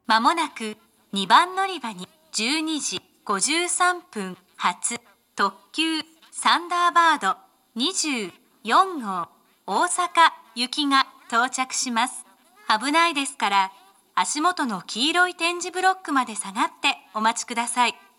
まもなく2番乗り場に12時53分発特急サンダーバード24号大阪行きが到着します。危ないですから、足元の黄色い点字ブロックまで下がってお待ちください。